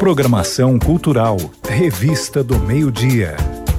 Programação cultural, Revista do Meio-Dia.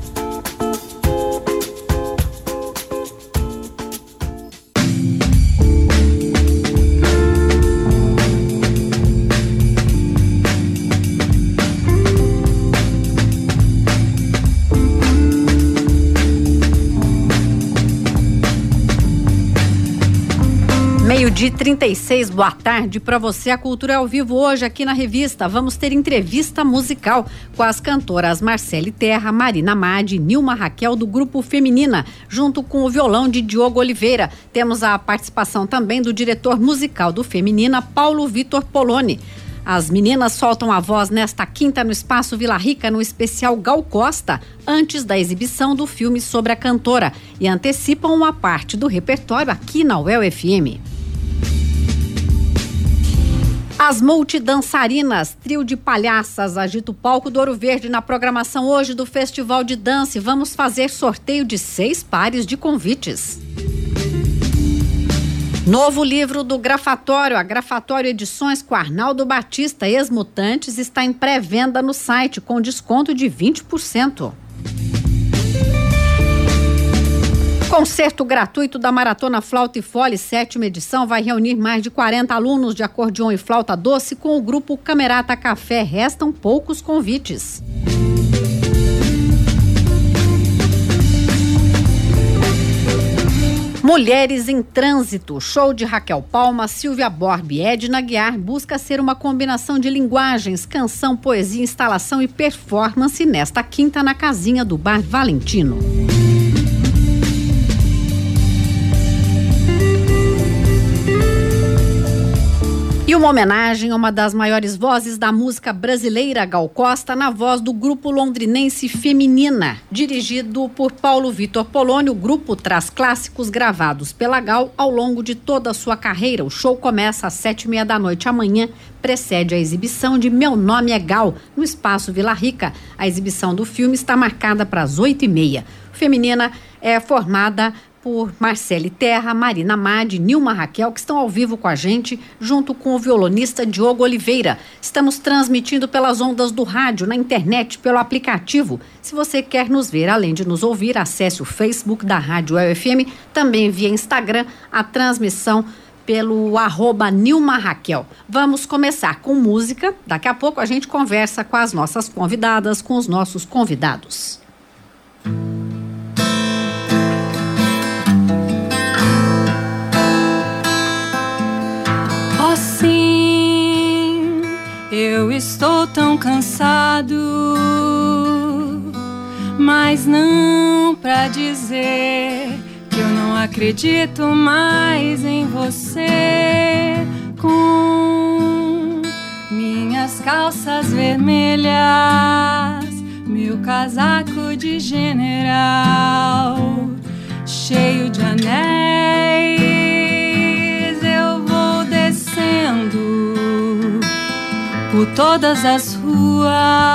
Meio-dia 36, boa tarde para você. A Cultura é ao vivo hoje aqui na revista. Vamos ter entrevista musical com as cantoras Marcele Terra, Marina Madi, Nilma Raquel do Grupo Feminina, junto com o violão de Diogo Oliveira. Temos a participação também do diretor musical do Feminina, Paulo Vitor Poloni. As meninas soltam a voz nesta quinta no Espaço Vila Rica, no especial Gal Costa, antes da exibição do filme sobre a cantora, e antecipam uma parte do repertório aqui na UEL FM. As multidançarinas, trio de palhaças, agita o palco do Ouro Verde na programação hoje do Festival de Dança. Vamos fazer sorteio de 6 pares de convites. Novo livro do Grafatório, a Grafatório Edições com Arnaldo Batista, Ex-Mutantes, está em pré-venda no site com desconto de 20%. Concerto gratuito da Maratona Flauta e Fole, 7ª edição, vai reunir mais de 40 alunos de acordeon e flauta doce com o grupo Camerata Café. Restam poucos convites. Mulheres em Trânsito, show de Raquel Palma, Silvia Borbi e Edna Guiar busca ser uma combinação de linguagens, canção, poesia, instalação e performance nesta quinta na casinha do Bar Valentino. E uma homenagem a uma das maiores vozes da música brasileira, Gal Costa, na voz do grupo londrinense Feminina. Dirigido por Paulo Vitor Poloni, o grupo traz clássicos gravados pela Gal ao longo de toda a sua carreira. O show começa às 7h30 da noite amanhã, precede a exibição de Meu Nome é Gal, no Espaço Vila Rica. A exibição do filme está marcada para as 8h30. Feminina é formada por Marcele Terra, Marina Madi, Nilma Raquel, que estão ao vivo com a gente, junto com o violonista Diogo Oliveira. Estamos transmitindo pelas ondas do rádio, na internet, pelo aplicativo. Se você quer nos ver, além de nos ouvir, acesse o Facebook da Rádio UEL FM, também via Instagram, a transmissão pelo @Nilma Raquel. Vamos começar com música. Daqui a pouco a gente conversa com as nossas convidadas, com os nossos convidados. Sim, eu estou tão cansado, mas não pra dizer que eu não acredito mais em você. Com minhas calças vermelhas, meu casaco de general, cheio de anéis, por todas as ruas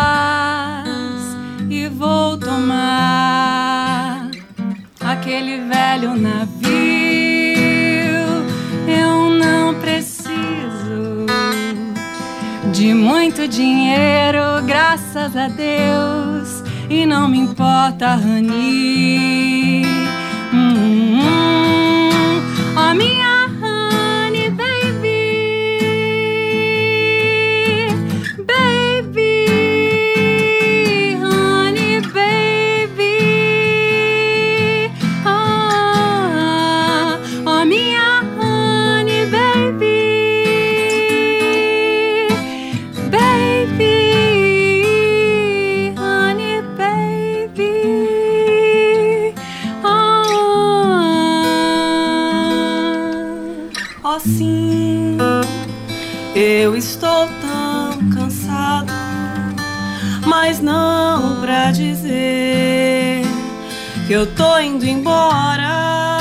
e vou tomar aquele velho navio. Eu não preciso de muito dinheiro, graças a Deus, e não me importa, honey. A minha eu estou tão cansado, mas não pra dizer que eu tô indo embora.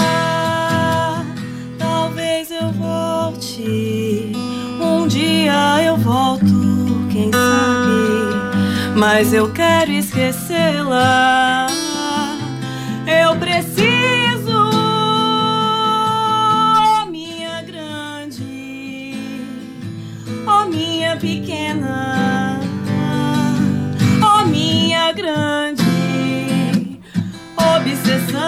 Talvez eu volte, um dia eu volto, quem sabe, mas eu quero esquecê-la. Eu preciso, minha pequena, coração.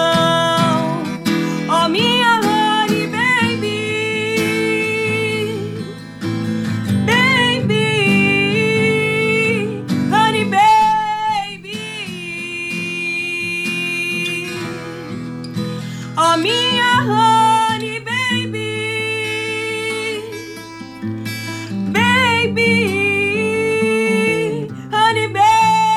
Oh, minha honey baby, baby, honey baby. Oh, minha honey baby, baby, honey baby.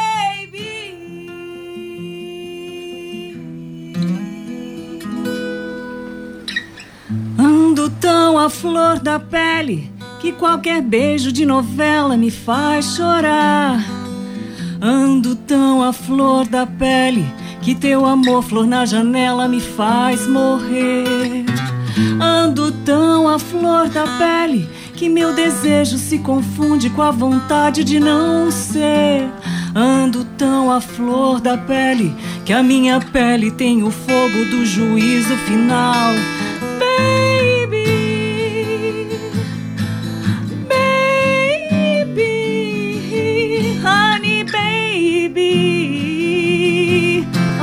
Ando tão à flor da pele que qualquer beijo de novela me faz chorar. Ando tão à flor da pele que teu amor, flor na janela, me faz morrer. Ando tão à flor da pele que meu desejo se confunde com a vontade de não ser. Ando tão à flor da pele que a minha pele tem o fogo do juízo final. Baby, baby, honey baby.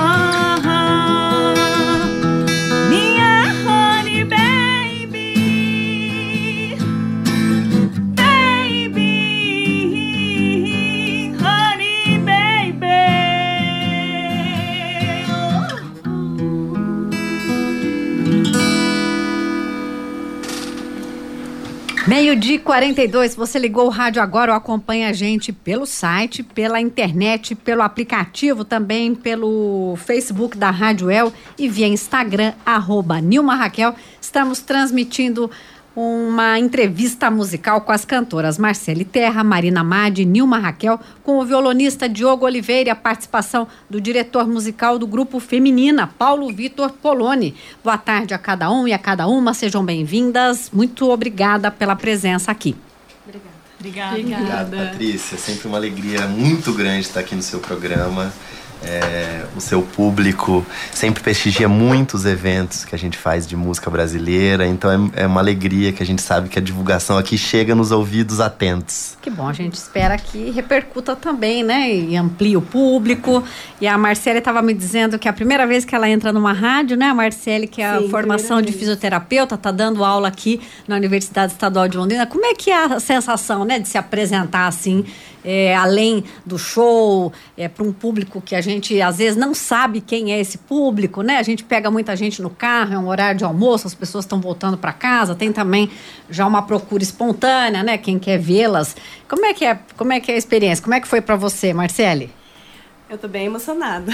Minha honey baby, baby, honey baby. 12h42, se você ligou o rádio agora ou acompanha a gente pelo site, pela internet, pelo aplicativo, também pelo Facebook da Rádio El e via Instagram, @NilmaRaquel. Estamos transmitindo uma entrevista musical com as cantoras Marcele Terra, Marina Madi e Nilma Raquel, com o violonista Diogo Oliveira e a participação do diretor musical do grupo Feminina, Paulo Vitor Poloni. Boa tarde a cada um e a cada uma, sejam bem-vindas. Muito obrigada pela presença aqui. Obrigada, Patrícia. Sempre uma alegria muito grande estar aqui no seu programa. O seu público sempre prestigia muitos eventos que a gente faz de música brasileira, então é uma alegria que a gente sabe que a divulgação aqui chega nos ouvidos atentos. Que bom, a gente espera que repercuta também, né, e amplie o público. E a Marcele estava me dizendo que é a primeira vez que ela entra numa rádio, né, a Marcele, que é a formação de fisioterapeuta, está dando aula aqui na Universidade Estadual de Londrina. Como é que é a sensação, né, de se apresentar assim, além do show, para um público que a gente às vezes não sabe quem é esse público, né? A gente pega muita gente no carro, é um horário de almoço, as pessoas estão voltando para casa, tem também já uma procura espontânea, né? Quem quer vê-las. Como é que é a experiência? Como é que foi para você, Marcele? Eu tô bem emocionada,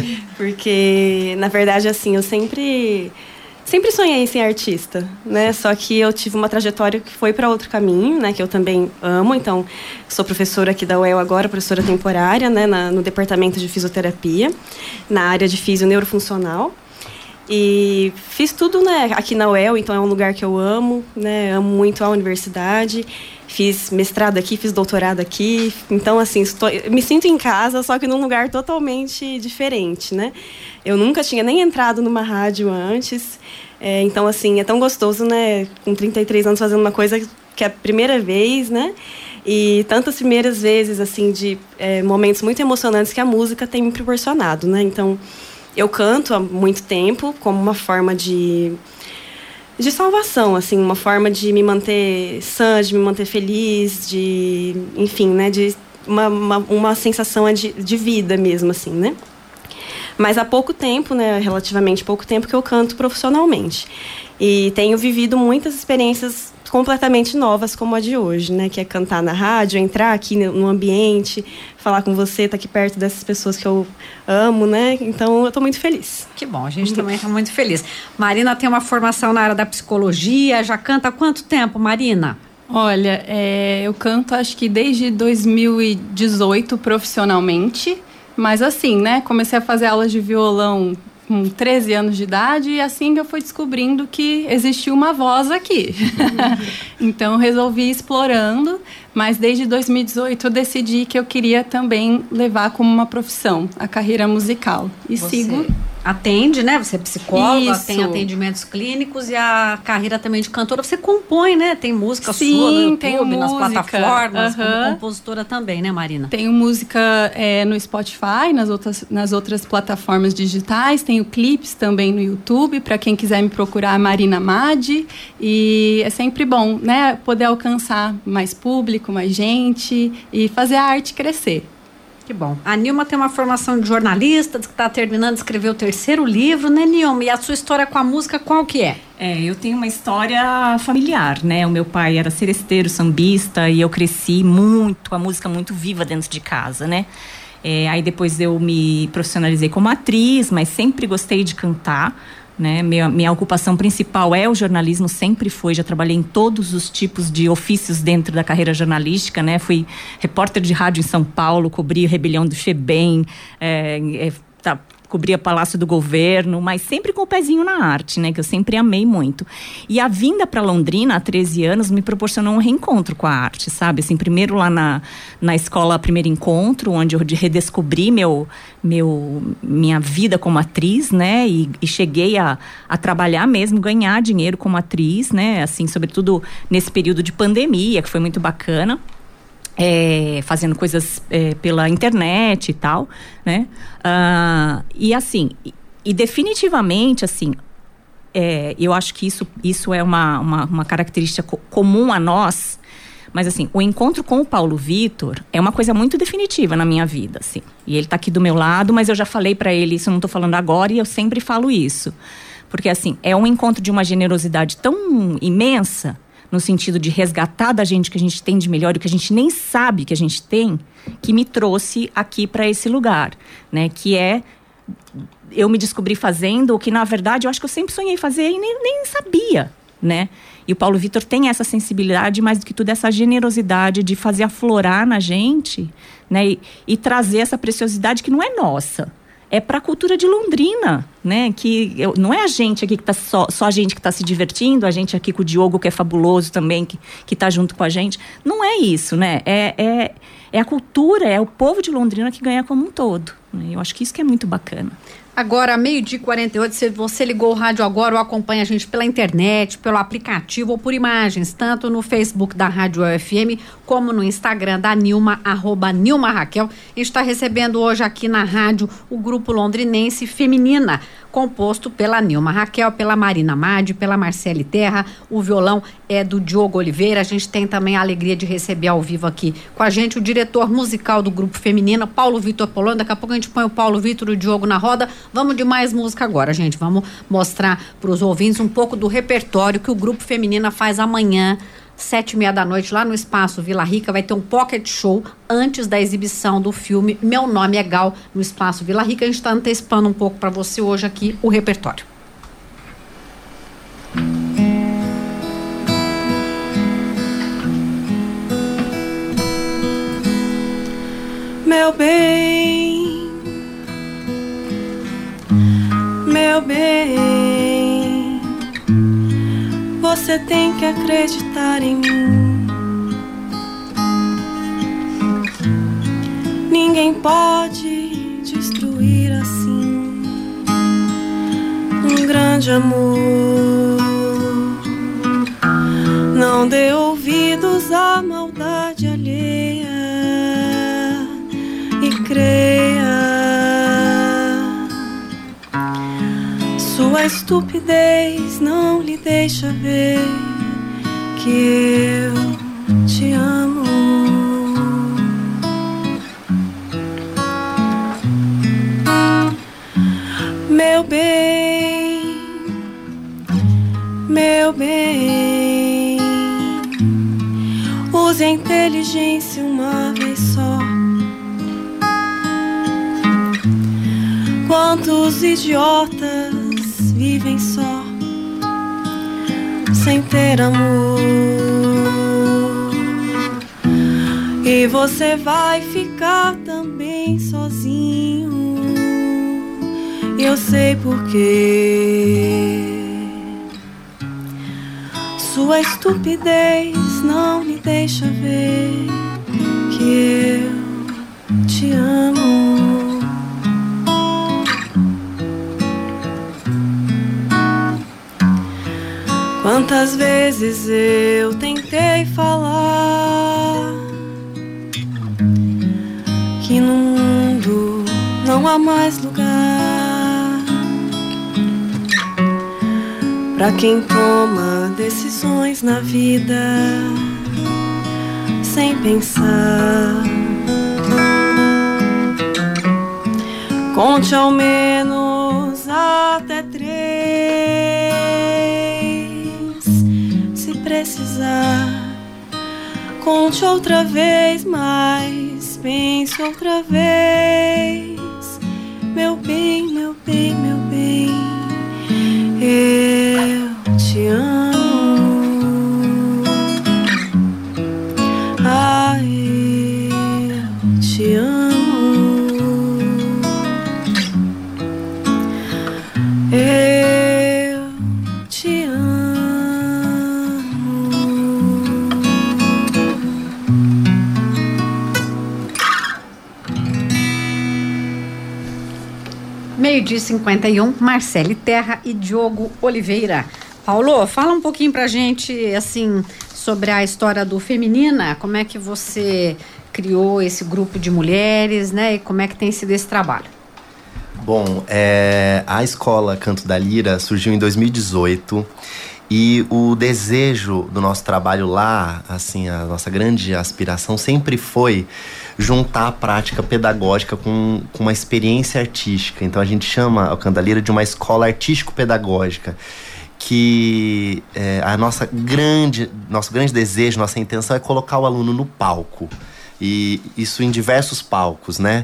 porque na verdade assim, eu sempre sonhei em ser artista, né? Só que eu tive uma trajetória que foi para outro caminho, né? Que eu também amo. Então, sou professora aqui da UEL agora, professora temporária, né? No departamento de fisioterapia, na área de fisio neurofuncional. E fiz tudo, né? Aqui na UEL, então é um lugar que eu amo, né? Amo muito a universidade. Fiz mestrado aqui, fiz doutorado aqui. Então, assim, me sinto em casa, só que num lugar totalmente diferente, né? Eu nunca tinha nem entrado numa rádio antes. Então, assim, é tão gostoso, né? Com 33 anos fazendo uma coisa que é a primeira vez, né? E tantas primeiras vezes, assim, de momentos muito emocionantes que a música tem me proporcionado, né? Então, eu canto há muito tempo como uma forma de salvação, assim, uma forma de me manter sã, de me manter feliz, de, enfim, né, de uma sensação de vida mesmo, assim, né? Mas há pouco tempo, né, relativamente pouco tempo, que eu canto profissionalmente. E tenho vivido muitas experiências completamente novas, como a de hoje, né? Que é cantar na rádio, entrar aqui no ambiente, falar com você, estar aqui perto dessas pessoas que eu amo, né? Então, eu estou muito feliz. Que bom, a gente também está muito feliz. Marina tem uma formação na área da psicologia, já canta há quanto tempo, Marina? Olha, eu canto acho que desde 2018 profissionalmente, mas assim, né? Comecei a fazer aulas de violão com 13 anos de idade e assim que eu fui descobrindo que existia uma voz aqui. Então eu resolvi ir explorando, mas desde 2018 eu decidi que eu queria também levar como uma profissão a carreira musical. E sigo atende, né? Você é psicóloga, Isso. tem atendimentos clínicos e a carreira também de cantora. Você compõe, né? Tem música Sim, sua no YouTube, tenho nas música. plataformas, como compositora também, né, Marina? Tenho música no Spotify, nas outras plataformas digitais. Tenho clipes também no YouTube, para quem quiser me procurar, Marina Madi. E é sempre bom, né? Poder alcançar mais público, mais gente e fazer a arte crescer. Que bom. A Nilma tem uma formação de jornalista, que está terminando de escrever o 3º livro, né, Nilma? E a sua história com a música, qual que é? Eu tenho uma história familiar, né? O meu pai era seresteiro, sambista, e eu cresci muito, a música muito viva dentro de casa, né? Aí depois eu me profissionalizei como atriz, mas sempre gostei de cantar, né? Minha ocupação principal é o jornalismo, sempre foi, já trabalhei em todos os tipos de ofícios dentro da carreira jornalística, né? Fui repórter de rádio em São Paulo, cobri a rebelião do FEBEM, cobria Palácio do Governo, mas sempre com o pezinho na arte, né? Que eu sempre amei muito. E a vinda para Londrina, há 13 anos, me proporcionou um reencontro com a arte, sabe? Assim, primeiro lá na escola Primeiro Encontro, onde eu redescobri minha vida como atriz, né? E cheguei a trabalhar mesmo, ganhar dinheiro como atriz, né? Assim, sobretudo nesse período de pandemia, que foi muito bacana. Fazendo coisas pela internet e tal, né? E assim, e definitivamente, assim, eu acho que isso é uma característica comum a nós, mas assim, o encontro com o Paulo Vitor é uma coisa muito definitiva na minha vida, assim. E ele tá aqui do meu lado, mas eu já falei pra ele, isso eu não tô falando agora, e eu sempre falo isso. Porque assim, é um encontro de uma generosidade tão imensa, no sentido de resgatar da gente o que a gente tem de melhor e o que a gente nem sabe que a gente tem, que me trouxe aqui para esse lugar, né? Que eu me descobri fazendo o que, na verdade, eu acho que eu sempre sonhei fazer e nem sabia, né? E o Paulo Vitor tem essa sensibilidade, mais do que tudo, essa generosidade de fazer aflorar na gente, né? E trazer essa preciosidade que não é nossa. É para a cultura de Londrina, né? Não é a gente aqui que tá só a gente que está se divertindo, a gente aqui com o Diogo, que é fabuloso também, que tá junto com a gente. Não é isso, né? É a cultura, é o povo de Londrina que ganha como um todo. Né? Eu acho que isso que é muito bacana. Agora, 12:48, se você ligou o rádio agora ou acompanha a gente pela internet, pelo aplicativo ou por imagens, tanto no Facebook da Rádio UFM, como no Instagram da Nilma, @NilmaRaquel. A gente está recebendo hoje aqui na rádio o grupo londrinense Feminina, composto pela Nilma Raquel, pela Marina Madi, pela Marcele Terra. O violão é do Diogo Oliveira. A gente tem também a alegria de receber ao vivo aqui com a gente o diretor musical do grupo Feminina, Paulo Vitor Polônio. Daqui a pouco a gente põe o Paulo Vitor e o Diogo na roda. Vamos de mais música agora, gente. Vamos mostrar para os ouvintes um pouco do repertório que o grupo Feminina faz amanhã, 7h30 da noite, lá no Espaço Vila Rica. Vai ter um pocket show antes da exibição do filme Meu Nome é Gal, no Espaço Vila Rica. A gente está antecipando um pouco para você hoje aqui o repertório. Meu bem, meu bem, você tem que acreditar em mim. Ninguém pode destruir assim um grande amor. Não dê ouvidos à maldade alheia e creia. Sua estupidez não lhe deixa ver que eu te amo. Meu bem, meu bem, use a inteligência uma vez só. Quantos idiotas vivem só, sem ter amor. E você vai ficar também sozinho. Eu sei porquê. Sua estupidez não me deixa ver que eu te amo. Quantas vezes eu tentei falar que no mundo não há mais lugar pra quem toma decisões na vida sem pensar. Conte ao menos até 3, se precisar. Conte outra vez, mas pense outra vez. Meu bem, meu bem, meu bem, eu te amo. Ah, eu te amo. Eu te amo. Meio-dia 51, Marcele Terra e Diogo Oliveira. Paulo, fala um pouquinho pra gente, assim, sobre a história do Feminina. Como é que você criou esse grupo de mulheres, né? E como é que tem sido esse trabalho? Bom, a escola Canto da Lira surgiu em 2018 e o desejo do nosso trabalho lá, assim, a nossa grande aspiração sempre foi juntar a prática pedagógica com uma experiência artística. Então a gente chama o Canto da Lira de uma escola artístico-pedagógica, que nosso grande desejo, nossa intenção é colocar o aluno no palco, e isso em diversos palcos, né?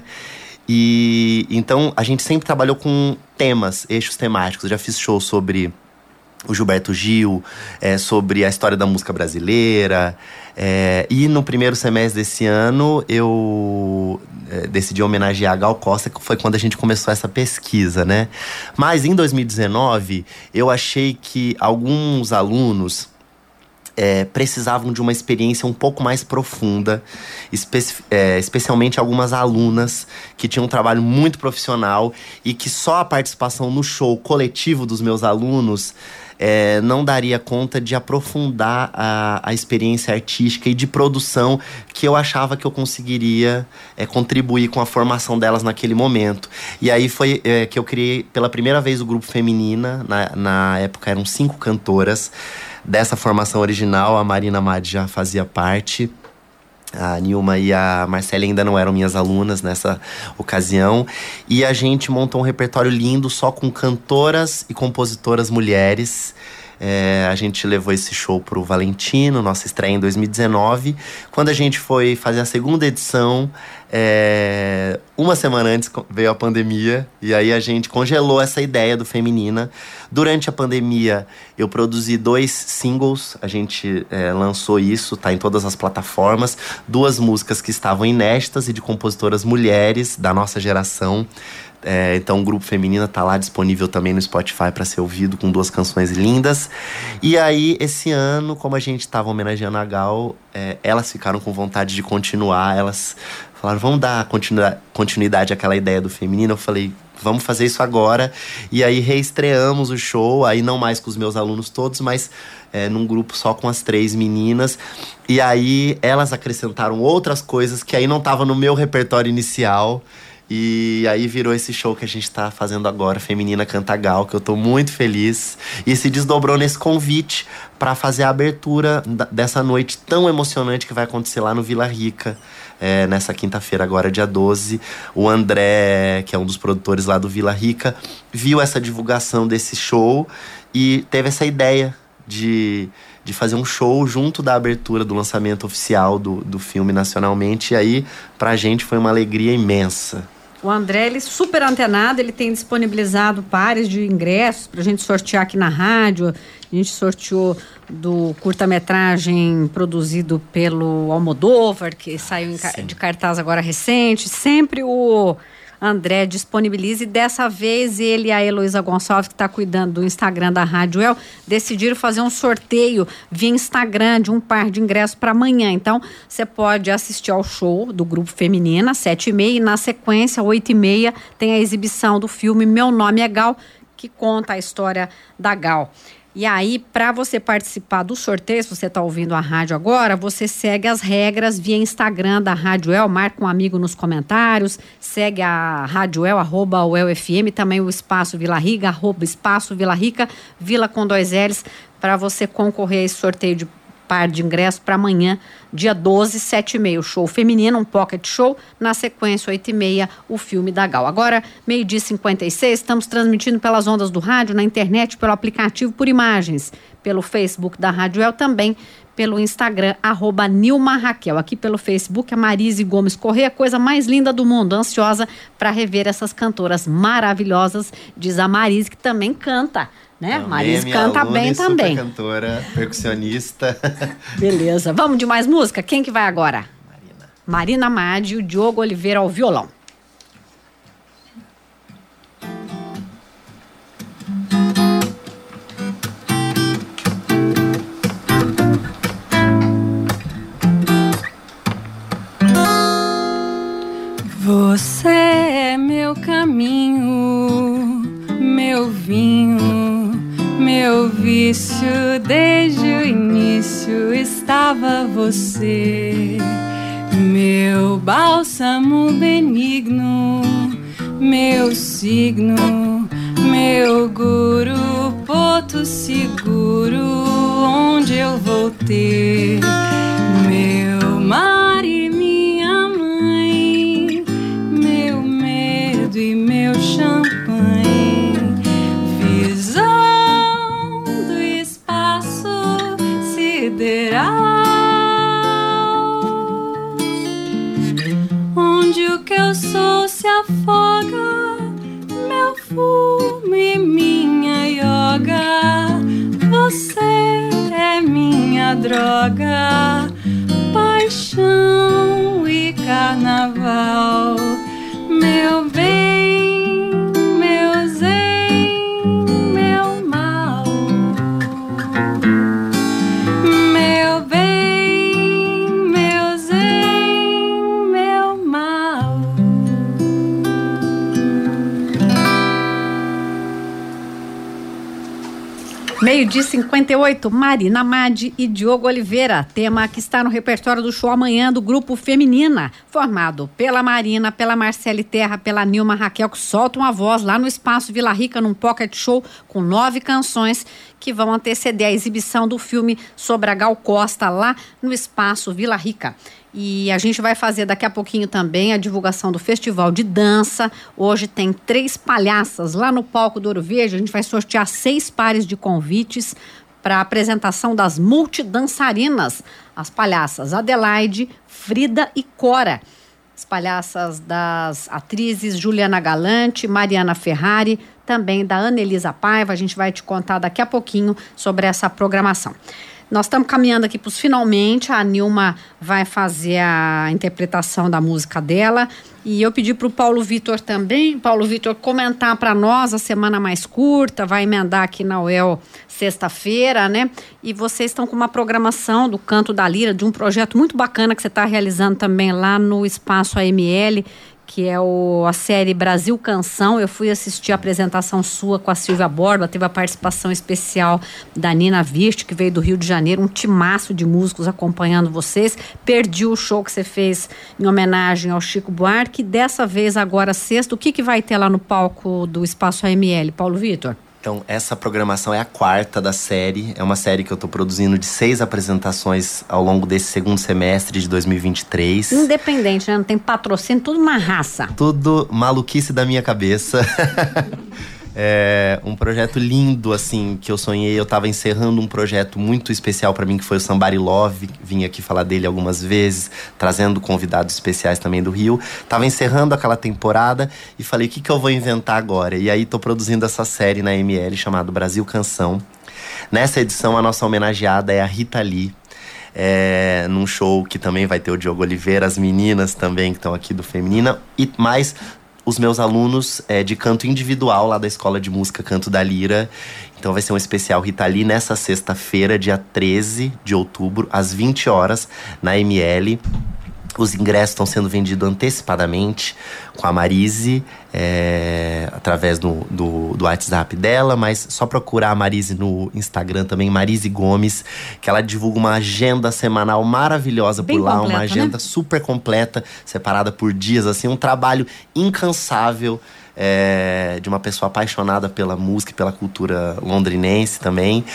E então a gente sempre trabalhou com temas, eixos temáticos. Eu já fiz show sobre o Gilberto Gil, sobre a história da música brasileira, e no primeiro semestre desse ano eu decidi homenagear a Gal Costa, que foi quando a gente começou essa pesquisa, né? Mas em 2019 eu achei que alguns alunos precisavam de uma experiência um pouco mais profunda, especialmente algumas alunas que tinham um trabalho muito profissional e que só a participação no show coletivo dos meus alunos não daria conta de aprofundar a experiência artística e de produção que eu achava que eu conseguiria contribuir com a formação delas naquele momento. E aí foi que eu criei pela primeira vez o grupo Feminina. Na época eram 5 cantoras. Dessa formação original, a Marina Madi já fazia parte. A Nilma e a Marcele ainda não eram minhas alunas nessa ocasião. E a gente montou um repertório lindo só com cantoras e compositoras mulheres. A gente levou esse show pro Valentino, nossa estreia em 2019. Quando a gente foi fazer a segunda edição, uma semana antes veio a pandemia. E aí a gente congelou essa ideia do Feminina. Durante a pandemia, eu produzi 2 singles. A gente lançou isso, tá em todas as plataformas. 2 músicas que estavam inéditas e de compositoras mulheres da nossa geração. Então o Grupo Feminina tá lá disponível também no Spotify para ser ouvido, com 2 canções lindas. E aí, esse ano, como a gente tava homenageando a Gal, elas ficaram com vontade de continuar. Elas falaram, vamos dar continuidade àquela ideia do Feminina. Eu falei, vamos fazer isso agora. E aí reestreamos o show, aí não mais com os meus alunos todos, mas num grupo só com as 3 meninas. E aí elas acrescentaram outras coisas que aí não tava no meu repertório inicial. E aí virou esse show que a gente tá fazendo agora, Feminina Canta Gal, que eu tô muito feliz. E se desdobrou nesse convite para fazer a abertura dessa noite tão emocionante que vai acontecer lá no Vila Rica, nessa quinta-feira, agora dia 12. O André, que é um dos produtores lá do Vila Rica, viu essa divulgação desse show e teve essa ideia de fazer um show junto da abertura do lançamento oficial do filme nacionalmente. E aí, pra gente, foi uma alegria imensa. O André, ele super antenado, ele tem disponibilizado pares de ingressos pra gente sortear aqui na rádio. A gente sorteou do curta-metragem produzido pelo Almodóvar, que saiu de cartaz agora recente. Sempre o André disponibiliza, e dessa vez ele e a Heloísa Gonçalves, que está cuidando do Instagram da Rádio El, decidiram fazer um sorteio via Instagram de um par de ingressos para amanhã. Então, você pode assistir ao show do Grupo Feminina, às 7h30, e na sequência, 8h30, tem a exibição do filme Meu Nome é Gal, que conta a história da Gal. E aí, para você participar do sorteio, se você está ouvindo a rádio agora, você segue as regras via Instagram da Rádio El, marca um amigo nos comentários, segue a Rádio El, @UelFM, também o Espaço Vila Rica, @Espaço Vila Rica, Vila com 2 L's, para você concorrer a esse sorteio de par de ingressos para amanhã, dia 12, 7h30, o show feminino, um pocket show, na sequência, 8h30, o filme da Gal. Agora, 12h56, estamos transmitindo pelas ondas do rádio, na internet, pelo aplicativo, por imagens, pelo Facebook da Rádio El, também pelo Instagram, @Nilma Raquel. Aqui pelo Facebook, a Marise Gomes Corrêa, coisa mais linda do mundo, ansiosa para rever essas cantoras maravilhosas, diz a Marise, que também canta. Né? Marise canta bem também. Cantora, percussionista. Beleza, vamos de mais música? Quem que vai agora? Marina Madi e o Diogo Oliveira ao violão. Você é meu caminho, meu vinho, meu vício. Desde o início estava você, meu bálsamo benigno, meu signo, meu guru, porto seguro, onde eu vou ter meu mar e minha mãe, meu medo e meu champanhe, visão do espaço sideral, onde o que eu sou se afoga, meu fumo e minha yoga. Você é minha droga, paixão e carnaval, meu bem, meu zen, meu mal, meu bem, meu zen, meu mal. Meio-dia 58, Marina Madi e Diogo Oliveira, tema que está no repertório do show amanhã do Grupo Feminina, formado pela Marina, pela Marcele Terra, pela Nilma Raquel, que soltam a voz lá no Espaço Vila Rica, num pocket show com 9 canções que vão anteceder a exibição do filme sobre a Gal Costa lá no Espaço Vila Rica. E a gente vai fazer daqui a pouquinho também a divulgação do Festival de Dança. Hoje tem 3 palhaças lá no palco do Ouro Verde. A gente vai sortear 6 pares de convites para a apresentação das multidançarinas. As palhaças Adelaide, Frida e Cora. As palhaças das atrizes Juliana Galante, Mariana Ferrari, também da Ana Elisa Paiva. A gente vai te contar daqui a pouquinho sobre essa programação. Nós estamos caminhando aqui para os finalmente. A Nilma vai fazer a interpretação da música dela. E eu pedi para o Paulo Vitor também, Paulo Vitor, comentar para nós a semana mais curta, vai emendar aqui na UEL sexta-feira, né? E vocês estão com uma programação do Canto da Lira, de um projeto muito bacana que você está realizando também lá no Espaço AML, que é a série Brasil Canção. Eu fui assistir a apresentação sua com a Silvia Borba, teve a participação especial da Nina Virte, que veio do Rio de Janeiro, um timaço de músicos acompanhando vocês. Perdi o show que você fez em homenagem ao Chico Buarque. Dessa vez, agora sexta, o que vai ter lá no palco do Espaço AML, Paulo Vitor? Então, essa programação é a 4ª da série. É uma série que eu estou produzindo de 6 apresentações ao longo desse segundo semestre de 2023. Independente, né? Não tem patrocínio, tudo na raça. Tudo maluquice da minha cabeça. É um projeto lindo, assim, que eu sonhei. Eu tava encerrando um projeto muito especial pra mim, que foi o Somebody Love. Vim aqui falar dele algumas vezes, trazendo convidados especiais também do Rio. Tava encerrando aquela temporada e falei, o que eu vou inventar agora? E aí tô produzindo essa série na ML, chamada Brasil Canção. Nessa edição, a nossa homenageada é a Rita Lee. Num show que também vai ter o Diogo Oliveira, as meninas também que estão aqui do Feminina. E mais os meus alunos de canto individual lá da Escola de Música Canto da Lira. Então vai ser um especial Rita Lee nessa sexta-feira, dia 13 de outubro, às 20 horas, na ML. Os ingressos estão sendo vendidos antecipadamente com a Marise, através do WhatsApp dela, mas só procurar a Marise no Instagram também, Marise Gomes, que ela divulga uma agenda semanal maravilhosa por lá, completa, uma agenda, né? Super completa, separada por dias, assim, um trabalho incansável. De uma pessoa apaixonada pela música e pela cultura londrinense também.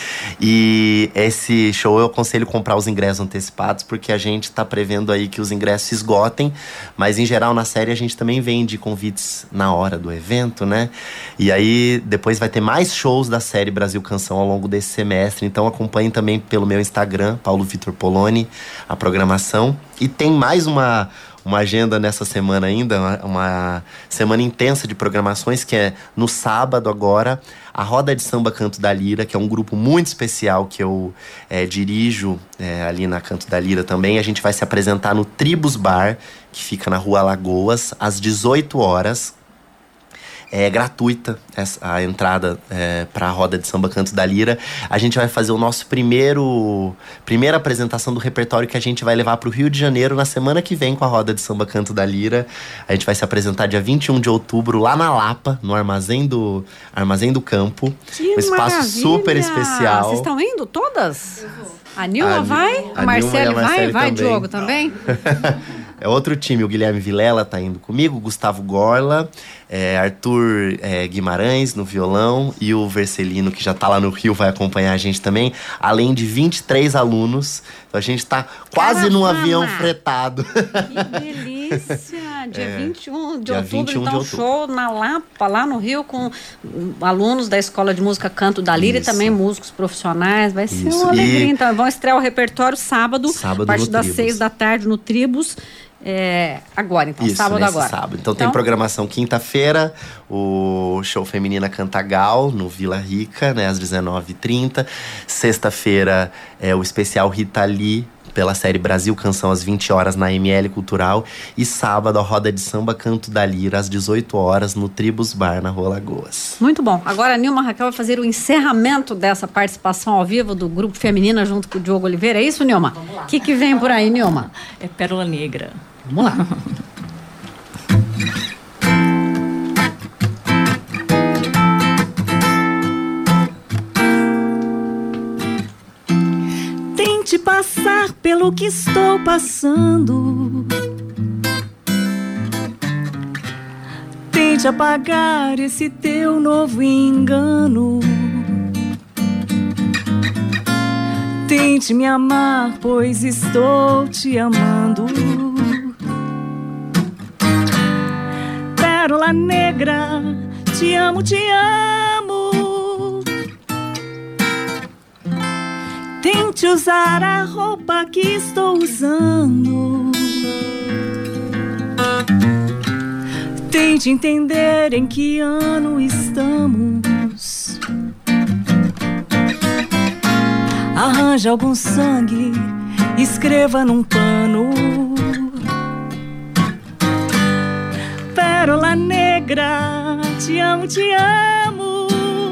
E esse show eu aconselho comprar os ingressos antecipados, porque a gente tá prevendo aí que os ingressos se esgotem, mas em geral na série a gente também vende convites na hora do evento, né? E aí depois vai ter mais shows da série Brasil Canção ao longo desse semestre, então acompanhem também pelo meu Instagram, Paulo Vitor Poloni, a programação. E tem mais uma agenda nessa semana ainda, uma semana intensa de programações, que é no sábado agora, a Roda de Samba Canto da Lira, que é um grupo muito especial que eu dirijo ali na Canto da Lira também. A gente vai se apresentar no Tribus Bar, que fica na Rua Alagoas, às 18 horas. É gratuita a entrada para a Roda de Samba Canto da Lira. A gente vai fazer o nosso primeira apresentação do repertório, que a gente vai levar para o Rio de Janeiro na semana que vem com a Roda de Samba Canto da Lira. A gente vai se apresentar dia 21 de outubro lá na Lapa, no Armazém do Campo. Que um espaço maravilha! Super especial. Vocês estão indo todas? A Nilma vai? A Marcele vai? Diogo também? É outro time, o Guilherme Vilela tá indo comigo, Gustavo Gorla, Arthur Guimarães no violão, e o Vercelino, que já tá lá no Rio, vai acompanhar a gente também, além de 23 alunos. Então a gente tá quase num avião fretado. Que delícia! Dia 21 de outubro, então show na Lapa, lá no Rio, com alunos da Escola de Música Canto da Lira. Isso. E também músicos profissionais. Vai ser uma alegria. Então vão estrear o repertório sábado a partir das 6 da tarde no Tribus. Agora, então, sábado. Então tem programação quinta-feira, o show Feminina Cantagal no Vila Rica, né, às 19h30. Sexta-feira o especial Rita Lee pela série Brasil Canção às 20 horas na ML Cultural. E sábado a Roda de Samba Canto da Lira às 18 horas no Tribus Bar na Rua Lagoas. Muito bom. Agora a Nilma Raquel vai fazer o encerramento dessa participação ao vivo do Grupo Feminina junto com o Diogo Oliveira. É isso, Nilma? Vamos lá. O que vem por aí, Nilma? É Pérola Negra. Vamos lá. Tente passar pelo que estou passando. Tente apagar esse teu novo engano. Tente me amar, pois estou te amando. Pérola negra, te amo, te amo. Tente usar a roupa que estou usando. Tente entender em que ano estamos. Arranje algum sangue, escreva num pano. Pérola negra, te amo, te amo.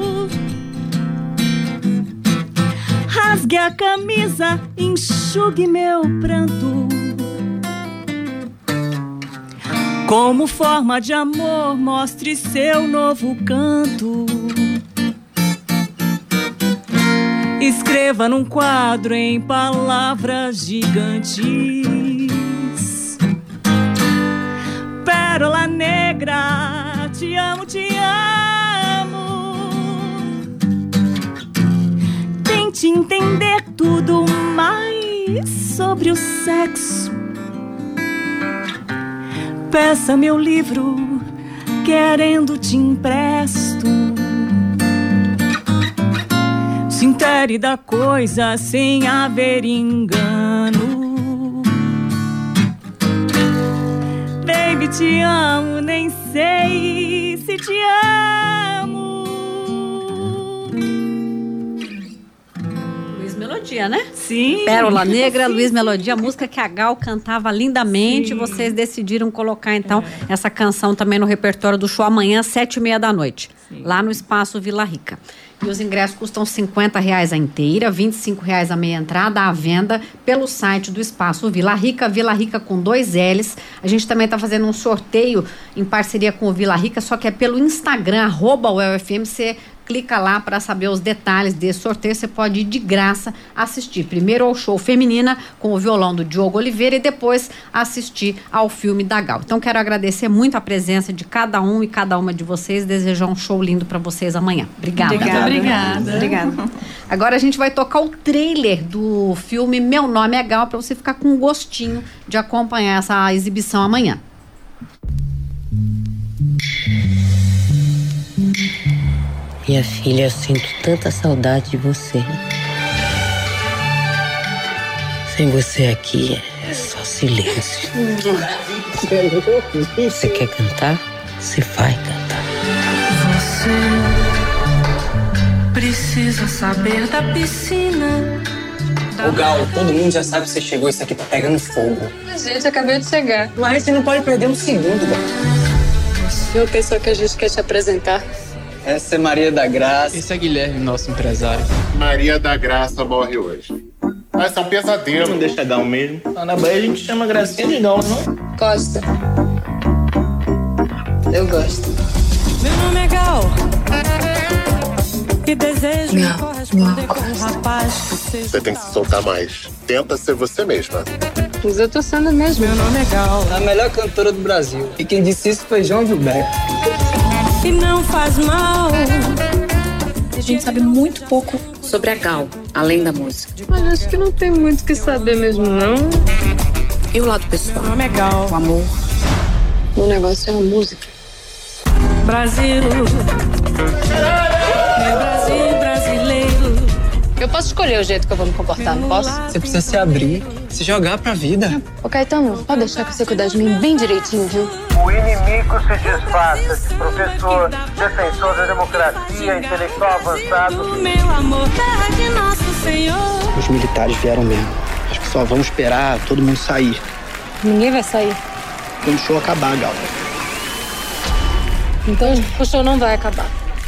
Rasgue a camisa, enxugue meu pranto. Como forma de amor, mostre seu novo canto. Escreva num quadro em palavras gigantes. Pérola negra, te amo, te amo. Tente entender tudo mais sobre o sexo. Peça meu livro, querendo te empresto. Se intere da coisa sem haver engano. Baby, te amo, nem sei se te amo. Luiz Melodia, né? Sim. Pérola Negra, Luiz Melodia, a música que a Gal cantava lindamente. Sim. Vocês decidiram colocar, então, essa canção também no repertório do show amanhã, às 7h30 da noite. Sim. Lá no Espaço Vila Rica. E os ingressos custam R$50 a inteira, R$25 a meia entrada, à venda pelo site do Espaço Vila Rica, Vila Rica com 2 L's. A gente também está fazendo um sorteio em parceria com o Vila Rica, só que é pelo Instagram, @UEL-FM. Você clica lá para saber os detalhes desse sorteio. Você pode ir de graça assistir primeiro ao show Feminina com o violão do Diogo Oliveira e depois assistir ao filme da Gal. Então quero agradecer muito a presença de cada um e cada uma de vocês, desejar um show lindo para vocês amanhã. Obrigada. Obrigada. Agora a gente vai tocar o trailer do filme Meu Nome é Gal para você ficar com gostinho de acompanhar essa exibição amanhã. Minha filha, eu sinto tanta saudade de você. Sem você aqui, é só silêncio. Você quer cantar? Você vai cantar. Você precisa saber da piscina. Ô Gal, todo mundo já sabe que você chegou, isso aqui tá pegando fogo. A gente acabou de chegar. Mas você não pode perder um segundo, Gal. Uma pessoa que a gente quer te apresentar. Essa é Maria da Graça. Esse é Guilherme, nosso empresário. Maria da Graça morre hoje. Mas é um pesadelo. Não deixa Gal mesmo. Lá na Bahia a gente chama Gracinha de Gal, não? Costa. Eu gosto. Meu nome é Gal. E desejo corresponder com um rapaz que seja. Você tem que se soltar mais. Tenta ser você mesma. Mas eu tô sendo mesmo. Meu nome é Gal. A melhor cantora do Brasil. E quem disse isso foi João Gilberto. E não faz mal. A gente sabe muito pouco sobre a Gal, além da música. Mas acho que não tem muito o que saber mesmo, não. E o lado pessoal? Meu nome é Gal. O amor. O negócio é a música. Brasil. Meu Brasil brasileiro. Eu posso escolher o jeito que eu vou me comportar, não posso? Você precisa se abrir, se jogar pra vida. Ô Caetano, pode deixar que você cuidar de mim bem direitinho, viu? O inimigo se disfarça de professor, defensor da democracia, intelectual avançado. Meu amor, terra de nosso Senhor. Os militares vieram mesmo. Acho que só vamos esperar todo mundo sair. Ninguém vai sair. Quando o show acabar, Gal. Então o show não vai acabar.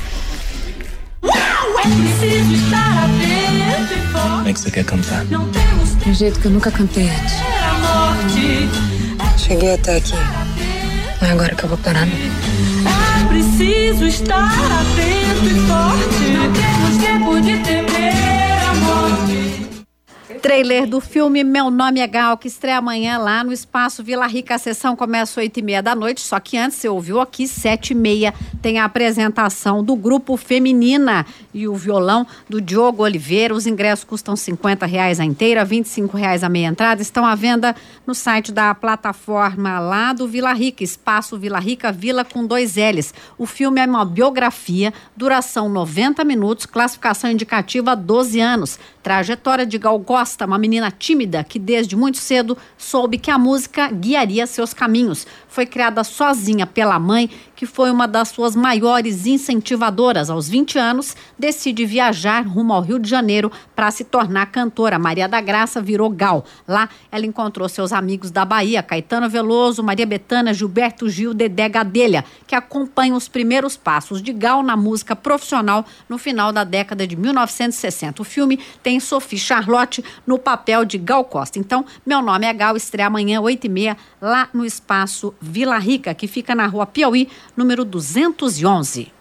É preciso estar atento e forte. Como é que você quer cantar? Não temos De um jeito que eu nunca cantei antes. a morte. Cheguei até aqui. Não é agora que eu vou parar, não. É preciso estar atento e forte. Não temos tempo de temer a morte. Trailer do filme Meu Nome é Gal, que estreia amanhã lá no Espaço Vila Rica. A sessão começa às 8h30 da noite, só que antes, você ouviu aqui, 7h30, tem a apresentação do grupo Feminina e o violão do Diogo Oliveira. Os ingressos custam R$50 a inteira, R$25 a meia entrada. Estão à venda no site da plataforma lá do Vila Rica, Espaço Vila Rica, Vila com 2 L's. O filme é uma biografia, duração 90 minutos, classificação indicativa 12 anos. Trajetória de Gal Costa, uma menina tímida que desde muito cedo soube que a música guiaria seus caminhos. Foi criada sozinha pela mãe, que foi uma das suas maiores incentivadoras. Aos 20 anos, decide viajar rumo ao Rio de Janeiro para se tornar cantora. Maria da Graça virou Gal. Lá, ela encontrou seus amigos da Bahia, Caetano Veloso, Maria Bethânia, Gilberto Gil, Dedé Gadelha, que acompanham os primeiros passos de Gal na música profissional no final da década de 1960. O filme tem Sophie Charlotte no papel de Gal Costa. Então, Meu Nome é Gal, estreia amanhã, 8h30, lá no Espaço Vila Rica, que fica na Rua Piauí, número 211.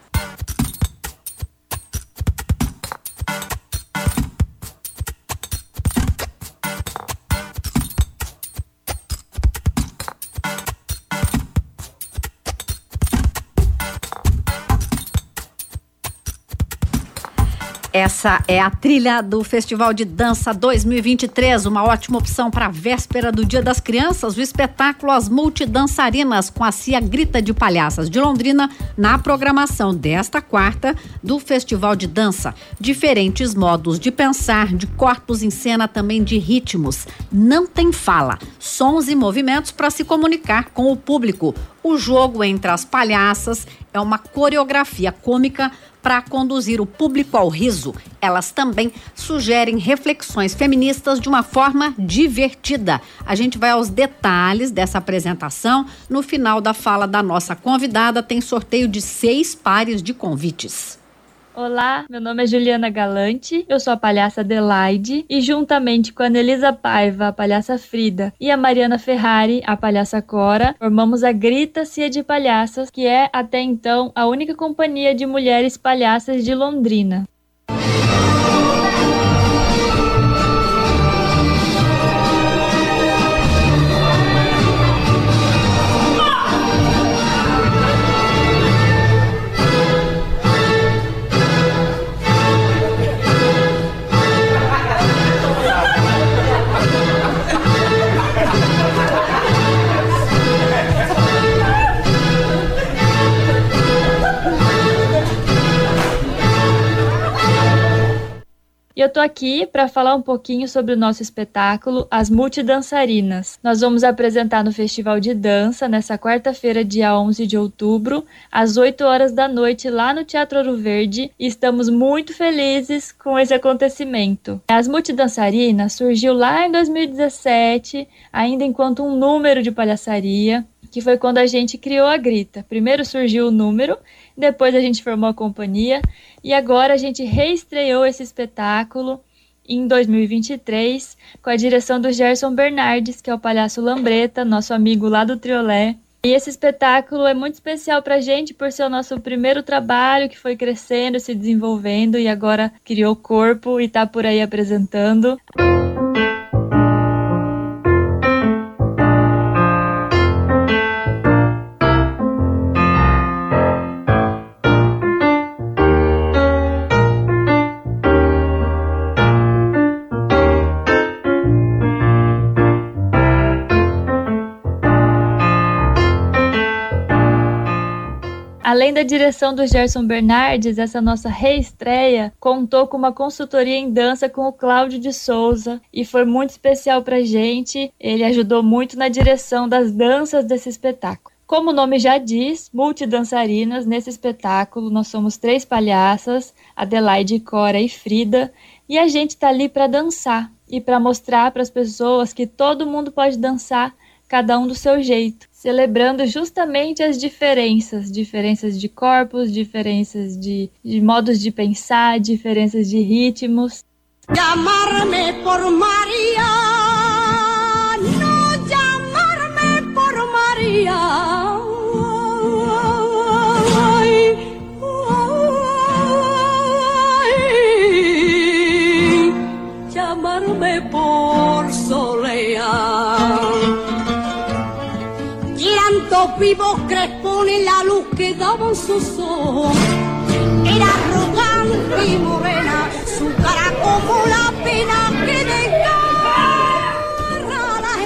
Essa é a trilha do Festival de Dança 2023, uma ótima opção para a véspera do Dia das Crianças. O espetáculo As Multidançarinas, com a Cia Grita de Palhaças de Londrina, na programação desta quarta do Festival de Dança. Diferentes modos de pensar, de corpos em cena, também de ritmos. Não tem fala, sons e movimentos para se comunicar com o público. O jogo entre as palhaças é uma coreografia cômica para conduzir o público ao riso. Elas também sugerem reflexões feministas de uma forma divertida. A gente vai aos detalhes dessa apresentação. No final da fala da nossa convidada, tem sorteio de 6 pares de convites. Olá, meu nome é Juliana Galante, eu sou a palhaça Adelaide e juntamente com a Anelisa Paiva, a palhaça Frida, e a Mariana Ferrari, a palhaça Cora, formamos a Grita-se de Palhaças, que é até então a única companhia de mulheres palhaças de Londrina. E eu tô aqui para falar um pouquinho sobre o nosso espetáculo As Multidançarinas. Nós vamos apresentar no Festival de Dança, nessa quarta-feira, dia 11 de outubro, às 8 horas da noite, lá no Teatro Ouro Verde, e estamos muito felizes com esse acontecimento. As Multidançarinas surgiu lá em 2017, ainda enquanto um número de palhaçaria, que foi quando a gente criou a Grita. Primeiro surgiu o número, depois a gente formou a companhia, e agora a gente reestreou esse espetáculo em 2023, com a direção do Gerson Bernardes, que é o palhaço Lambreta, nosso amigo lá do Triolé. E esse espetáculo é muito especial pra gente por ser o nosso primeiro trabalho, que foi crescendo, se desenvolvendo, e agora criou corpo e tá por aí apresentando. Além da direção do Gerson Bernardes, essa nossa reestreia contou com uma consultoria em dança com o Cláudio de Souza e foi muito especial pra gente. Ele ajudou muito na direção das danças desse espetáculo. Como o nome já diz, multidançarinas, nesse espetáculo nós somos 3 palhaças, Adelaide, Cora e Frida, e a gente tá ali para dançar e para mostrar para as pessoas que todo mundo pode dançar, cada um do seu jeito, celebrando justamente as diferenças de corpos, diferenças de modos de pensar, diferenças de ritmos. Llamarme por María, no llamarme por María. Llamarme por Soleá. Llantos vivos crespón en la luz que daban sus ojos. Era arrogante y morena, su cara como la pena que desgarra las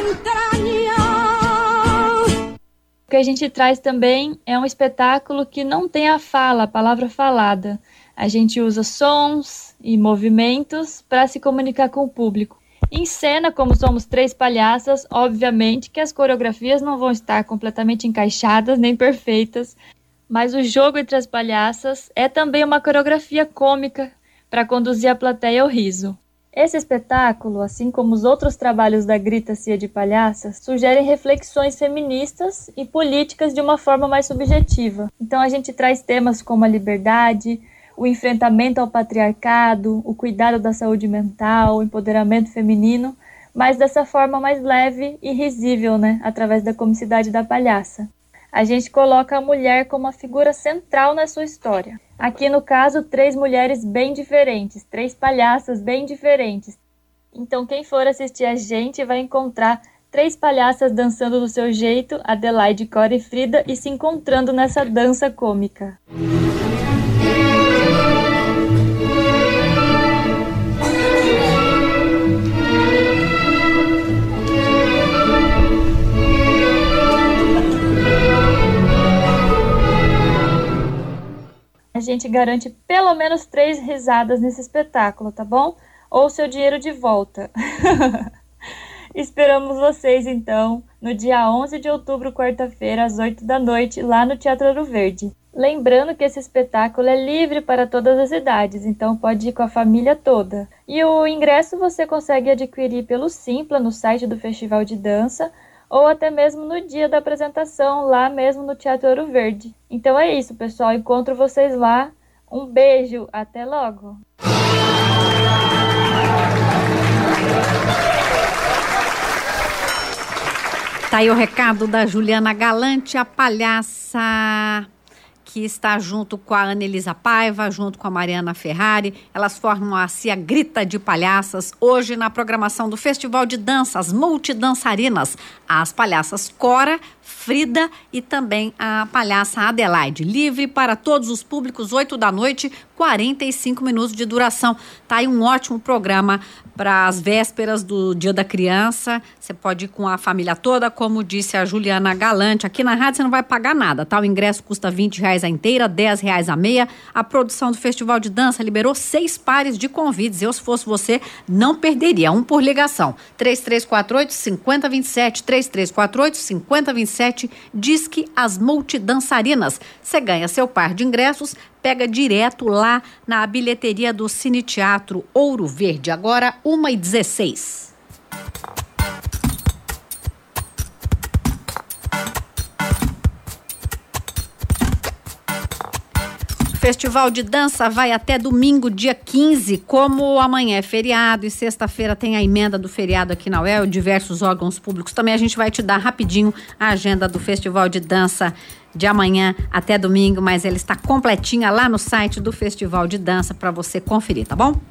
entrañas. O que a gente traz também é um espetáculo que não tem a fala, a palavra falada. A gente usa sons e movimentos para se comunicar com o público. Em cena, como somos 3 palhaças, obviamente que as coreografias não vão estar completamente encaixadas nem perfeitas, mas o jogo entre as palhaças é também uma coreografia cômica para conduzir a plateia ao riso. Esse espetáculo, assim como os outros trabalhos da Grita-se de Palhaças, sugerem reflexões feministas e políticas de uma forma mais subjetiva. Então a gente traz temas como a liberdade, o enfrentamento ao patriarcado, o cuidado da saúde mental, o empoderamento feminino, mas dessa forma mais leve e risível, né? Através da comicidade da palhaça. A gente coloca a mulher como a figura central na sua história. Aqui, no caso, 3 mulheres bem diferentes, 3 palhaças bem diferentes. Então, quem for assistir a gente vai encontrar 3 palhaças dançando do seu jeito, Adelaide, Cora e Frida, e se encontrando nessa dança cômica. A gente garante pelo menos 3 risadas nesse espetáculo, tá bom? Ou seu dinheiro de volta. Esperamos vocês, então, no dia 11 de outubro, quarta-feira, às 8 da noite, lá no Teatro Ouro Verde. Lembrando que esse espetáculo é livre para todas as idades, então pode ir com a família toda. E o ingresso você consegue adquirir pelo Simpla, no site do Festival de Dança, ou até mesmo no dia da apresentação, lá mesmo no Teatro Ouro Verde. Então é isso, pessoal. Encontro vocês lá. Um beijo, até logo! Tá aí o recado da Juliana Galante, a palhaça que está junto com a Anelisa Paiva, junto com a Mariana Ferrari. Elas formam a Grita de Palhaças. Hoje, na programação do Festival de Dança, as multidançarinas, as palhaças Cora, Frida e também a palhaça Adelaide. Livre para todos os públicos, 8 da noite, 45 minutos de duração. Tá aí um ótimo programa para as vésperas do Dia da Criança. Você pode ir com a família toda, como disse a Juliana Galante. Aqui na rádio você não vai pagar nada, tá? O ingresso custa R$20 a inteira, R$10 a meia. A produção do Festival de Dança liberou 6 pares de convites. Eu, se fosse você, não perderia. Um por ligação. 3348-5027, 3348-5027. Diz que as multidançarinas. Você ganha seu par de ingressos, pega direto lá na bilheteria do Cine Teatro Ouro Verde. Agora, 1h16. O Festival de Dança vai até domingo, dia 15. Como amanhã é feriado e sexta-feira tem a emenda do feriado aqui na UEL, diversos órgãos públicos também, a gente vai te dar rapidinho a agenda do Festival de Dança de amanhã até domingo, mas ela está completinha lá no site do Festival de Dança para você conferir, tá bom?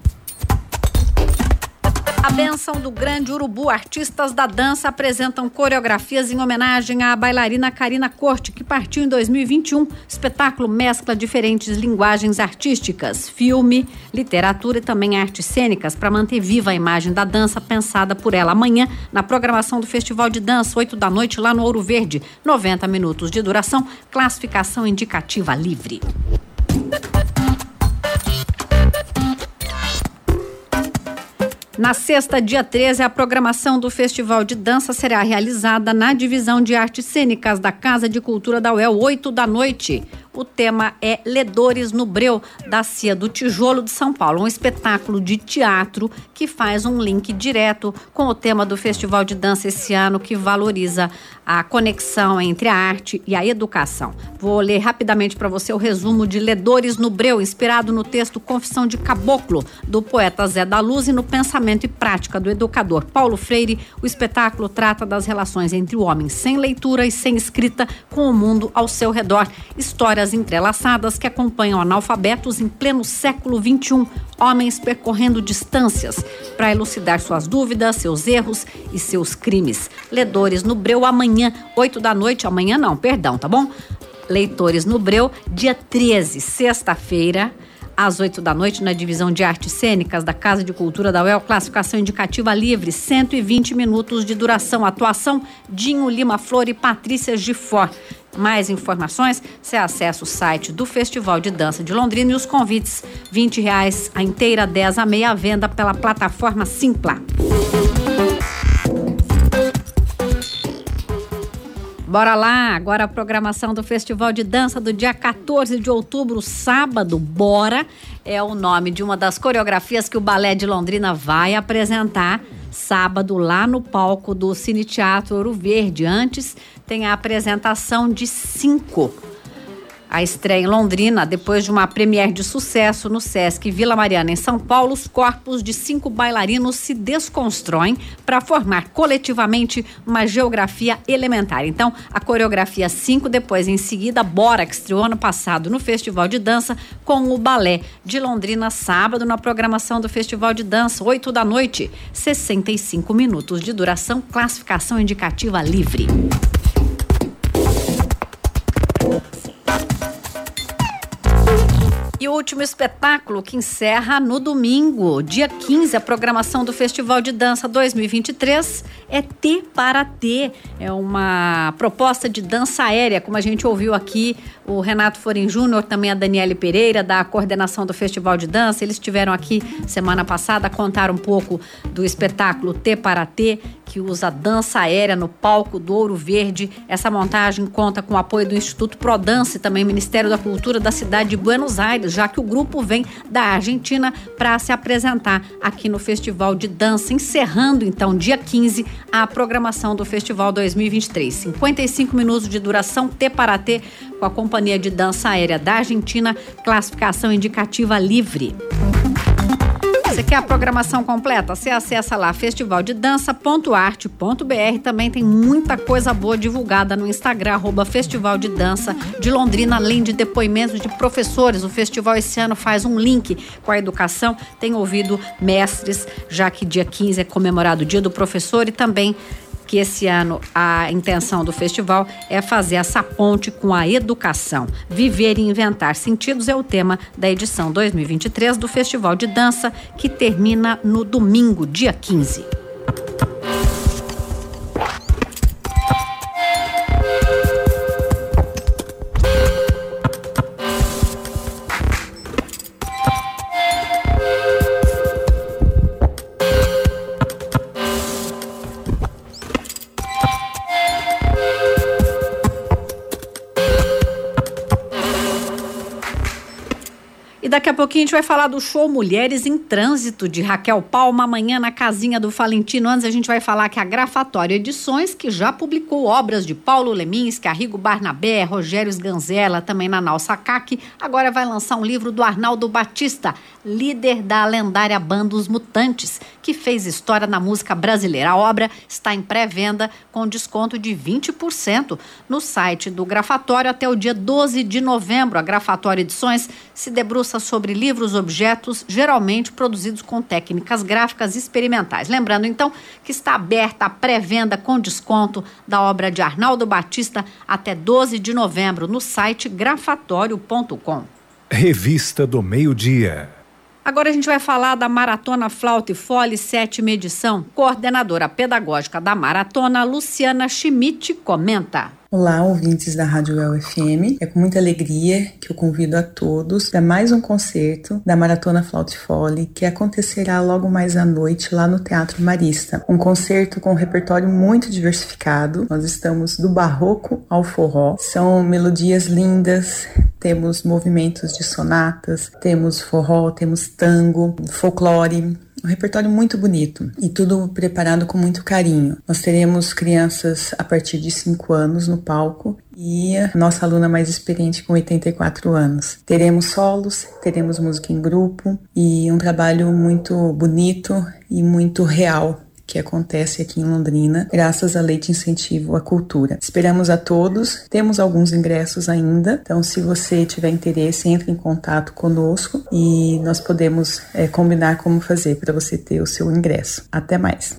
A bênção do Grande Urubu, artistas da dança apresentam coreografias em homenagem à bailarina Karina Corte, que partiu em 2021. O espetáculo mescla diferentes linguagens artísticas, filme, literatura e também artes cênicas, para manter viva a imagem da dança pensada por ela. Amanhã, na programação do Festival de Dança, 8 da noite, lá no Ouro Verde. 90 minutos de duração, classificação indicativa livre. Na sexta, dia 13, a programação do Festival de Dança será realizada na Divisão de Artes Cênicas da Casa de Cultura da UEL, 8 da noite. O tema é Ledores no Breu, da Cia do Tijolo de São Paulo. Um espetáculo de teatro que faz um link direto com o tema do Festival de Dança esse ano, que valoriza a conexão entre a arte e a educação. Vou ler rapidamente para você o resumo de Ledores no Breu, inspirado no texto Confissão de Caboclo, do poeta Zé da Luz, e no pensamento e prática do educador Paulo Freire. O espetáculo trata das relações entre o homem sem leitura e sem escrita com o mundo ao seu redor. Histórias entrelaçadas que acompanham analfabetos em pleno século XXI, homens percorrendo distâncias para elucidar suas dúvidas, seus erros e seus crimes. Ledores no Breu, amanhã, 8 da noite, amanhã não, perdão, tá bom? Leitores no Breu, dia 13, sexta-feira, às 8 da noite, na Divisão de Artes Cênicas da Casa de Cultura da UEL, classificação indicativa livre, 120 minutos de duração. Atuação, Dinho Lima Flor e Patrícia Gifford. Mais informações, você acessa o site do Festival de Dança de Londrina e os convites, R$20 a inteira, 10 a meia, à venda pela plataforma Simpla. Bora lá, agora a programação do Festival de Dança do dia 14 de outubro, sábado. Bora é o nome de uma das coreografias que o Balé de Londrina vai apresentar sábado lá no palco do Cine Teatro Ouro Verde. Antes tem a apresentação de 5. A estreia em Londrina, depois de uma premiere de sucesso no Sesc Vila Mariana, em São Paulo, os corpos de 5 bailarinos se desconstroem para formar coletivamente uma geografia elementar. Então, a coreografia 5, depois em seguida, Bora, que estreou ano passado no Festival de Dança, com o Balé de Londrina, sábado, na programação do Festival de Dança, 8 da noite, 65 minutos de duração, classificação indicativa livre. E o último espetáculo que encerra no domingo, dia 15, a programação do Festival de Dança 2023 é T para T. É uma proposta de dança aérea, como a gente ouviu aqui, o Renato Forim Júnior, também a Daniele Pereira, da coordenação do Festival de Dança. Eles estiveram aqui semana passada, contaram um pouco do espetáculo T para T, que usa dança aérea no palco do Ouro Verde. Essa montagem conta com o apoio do Instituto Prodance e também Ministério da Cultura da cidade de Buenos Aires, já que o grupo vem da Argentina para se apresentar aqui no Festival de Dança, encerrando então dia 15 a programação do Festival 2023. 55 minutos de duração, T para T, com a companhia Companhia de Dança Aérea da Argentina, classificação indicativa livre. Você quer a programação completa? Você acessa lá festivaldedança.arte.br. Também tem muita coisa boa divulgada no Instagram, @Festival de Dança de Londrina, além de depoimentos de professores. O festival esse ano faz um link com a educação. Tem ouvido mestres, já que dia 15 é comemorado o Dia do Professor, e também que esse ano a intenção do festival é fazer essa ponte com a educação. Viver e inventar sentidos é o tema da edição 2023 do Festival de Dança, que termina no domingo, dia 15. Daqui a pouquinho a gente vai falar do show Mulheres em Trânsito, de Raquel Palma, amanhã na casinha do Valentino. Antes a gente vai falar que a Grafatório Edições, que já publicou obras de Paulo Leminski, Arrigo Barnabé, Rogério Sganzella, também Nanau Sakaki, agora vai lançar um livro do Arnaldo Batista, líder da lendária banda Os Mutantes, que fez história na música brasileira. A obra está em pré-venda com desconto de 20% no site do Grafatório até o dia 12 de novembro. A Grafatório Edições se debruça sobre livros, objetos, geralmente produzidos com técnicas gráficas experimentais. Lembrando, então, que está aberta a pré-venda com desconto da obra de Arnaldo Batista até 12 de novembro no site grafatório.com. Revista do Meio-Dia. Agora a gente vai falar da Maratona Flauta e Fole, 7ª edição. Coordenadora pedagógica da maratona, Luciana Schmidt, comenta. Olá, ouvintes da Rádio UEL-FM. É com muita alegria que eu convido a todos para mais um concerto da Maratona Flauta e Fole, que acontecerá logo mais à noite lá no Teatro Marista. Um concerto com um repertório muito diversificado. Nós estamos do barroco ao forró. São melodias lindas, temos movimentos de sonatas, temos forró, temos tango, folclore. Um repertório muito bonito e tudo preparado com muito carinho. Nós teremos crianças a partir de 5 anos no palco e a nossa aluna mais experiente com 84 anos. Teremos solos, teremos música em grupo e um trabalho muito bonito e muito real que acontece aqui em Londrina, graças à Lei de Incentivo à Cultura. Esperamos a todos, temos alguns ingressos ainda, então se você tiver interesse, entre em contato conosco e nós podemos combinar como fazer para você ter o seu ingresso. Até mais!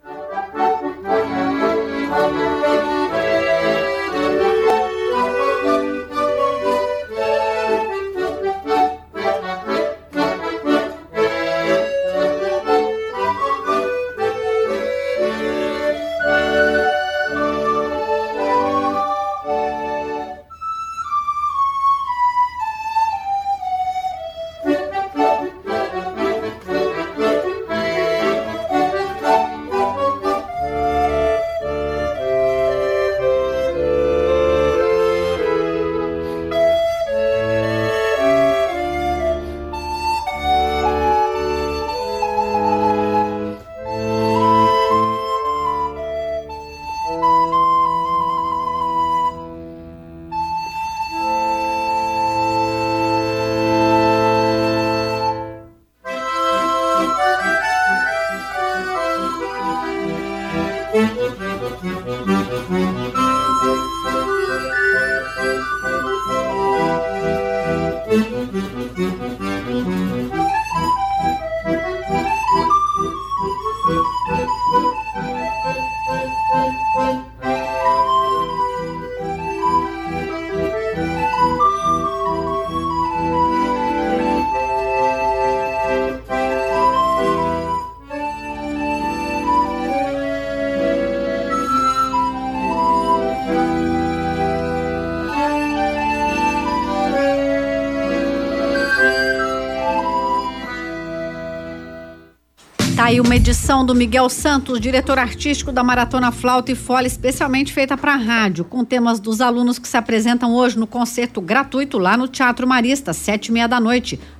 Tá aí uma edição do Miguel Santos, diretor artístico da Maratona Flauta e Fole, especialmente feita para a rádio, com temas dos alunos que se apresentam hoje no concerto gratuito lá no Teatro Marista, 7h30 da noite.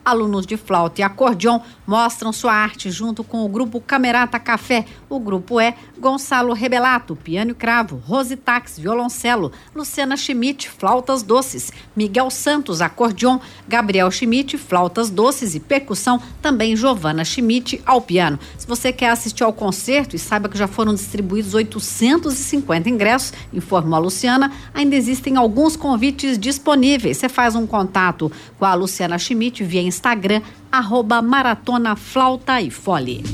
Alunos de flauta e acordeon mostram sua arte junto com o grupo Camerata Café. O grupo é Gonçalo Rebelato, piano e cravo, Rose Tax, violoncelo, Luciana Schmidt, flautas doces, Miguel Santos, acordeon, Gabriel Schmidt, flautas doces e percussão, também Giovana Schmidt ao piano. Se você quer assistir ao concerto e saiba que já foram distribuídos 850 ingressos, informou a Luciana, ainda existem alguns convites disponíveis. Você faz um contato com a Luciana Schmidt via Instagram, @Maratona Flauta e Fole.